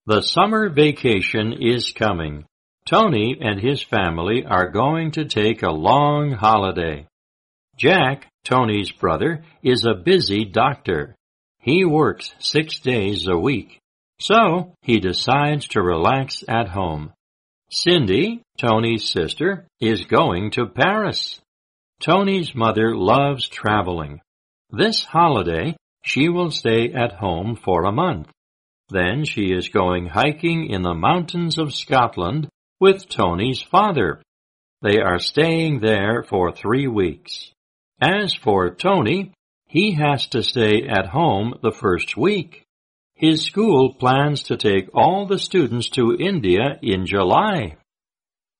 The summer vacation is coming. Tony and his family are going to take a long holiday. Jack, Tony's brother, is a busy doctor. He works 6 days a week, so he decides to relax at home. Cindy, Tony's sister, is going to Paris. Tony's mother loves traveling. This holiday, she will stay at home for a month. Then she is going hiking in the mountains of Scotland with Tony's father. They are staying there for 3 weeks. As for Tony, he has to stay at home the first week. His school plans to take all the students to India in July.